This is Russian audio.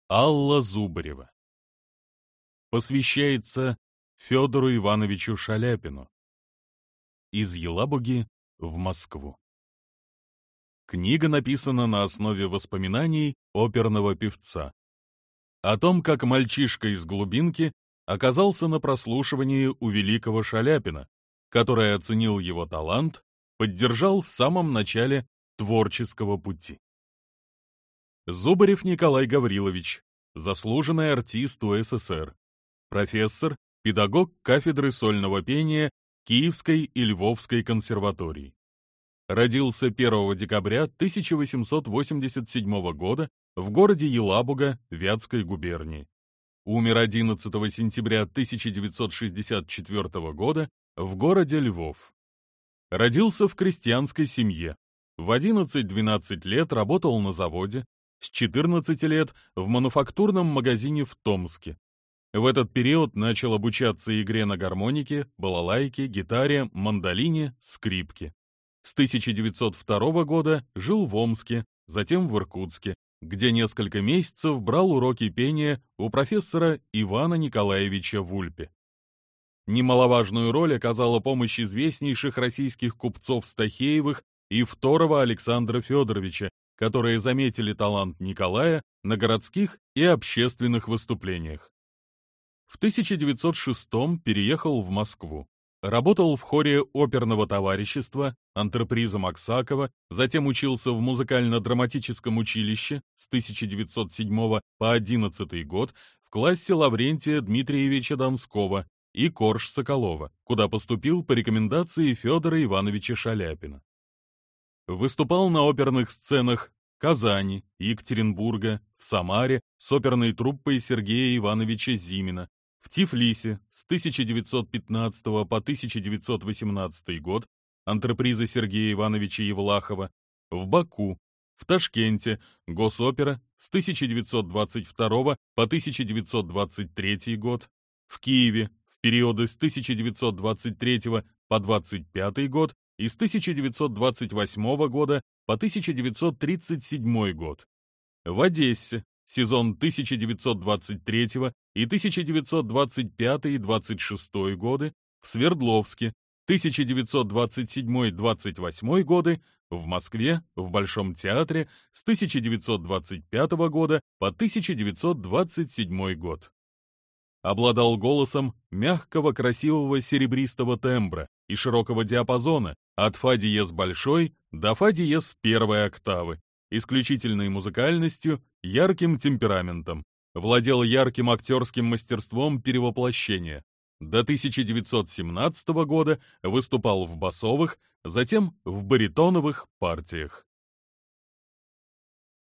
Алла Зубарева. Посвящается Федору Ивановичу Шаляпину. Из Елабуги в Москву. Книга написана на основе воспоминаний оперного певца. О том, как мальчишка из глубинки оказался на прослушивании у великого Шаляпина, который оценил его талант, поддержал в самом начале творческого пути. Зубарев Николай Гаврилович, заслуженный артист УССР, профессор, педагог кафедры сольного пения Киевской и Львовской консерваторий. Родился 1 декабря 1887 года в городе Елабуга Вятской губернии. Умер 11 сентября 1964 года в городе Львов. Родился в крестьянской семье. В 11-12 лет работал на заводе, с 14 лет в мануфактурном магазине в Томске. В этот период начал обучаться игре на гармонике, балалайке, гитаре, мандолине, скрипке. С 1902 года жил в Омске, затем в Иркутске, где несколько месяцев брал уроки пения у профессора Ивана Николаевича Вульпе. Немаловажную роль оказала помощь известнейших российских купцов Стахеевых и Второго Александра Федоровича, которые заметили талант Николая на городских и общественных выступлениях. В 1906 переехал в Москву. Работал в хоре оперного товарищества, антреприза Максакова, затем учился в музыкально-драматическом училище с 1907 по 11 год в классе Лаврентия Дмитриевича Донского и Корж-Соколова, куда поступил по рекомендации Федора Ивановича Шаляпина. Выступал на оперных сценах Казани, Екатеринбурга, в Самаре с оперной труппой Сергея Ивановича Зимина, в Тифлисе с 1915 по 1918 год антреприза Сергея Ивановича Евлахова, в Баку, в Ташкенте Госопера с 1922 по 1923 год, в Киеве в периоды с 1923 по 1925 год и с 1928 года по 1937 год, в Одессе сезон 1923 и 1925-26 годы, в Свердловске 1927-28 годы, в Москве в Большом театре с 1925 года по 1927 год. Обладал голосом мягкого, красивого серебристого тембра и широкого диапазона от фа диез большой до фа диез первой октавы, исключительной музыкальностью, ярким темпераментом, владел ярким актерским мастерством перевоплощения. До 1917 года выступал в басовых, затем в баритоновых партиях.